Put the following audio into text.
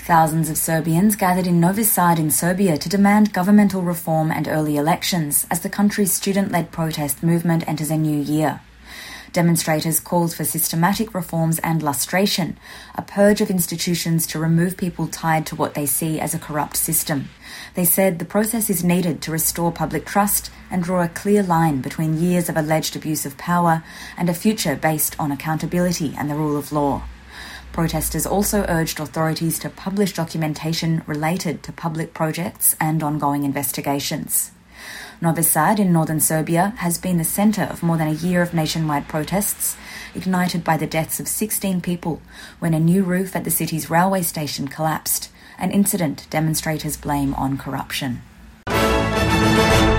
Thousands of Serbians gathered in Novi Sad in Serbia to demand governmental reform and early elections as the country's student-led protest movement enters a new year. Demonstrators called for systematic reforms and lustration, a purge of institutions to remove people tied to what they see as a corrupt system. They said the process is needed to restore public trust and draw a clear line between years of alleged abuse of power and a future based on accountability and the rule of law. Protesters also urged authorities to publish documentation related to public projects and ongoing investigations. Novi Sad in northern Serbia has been the centre of more than a year of nationwide protests, ignited by the deaths of 16 people when a new roof at the city's railway station collapsed, an incident demonstrators blame on corruption.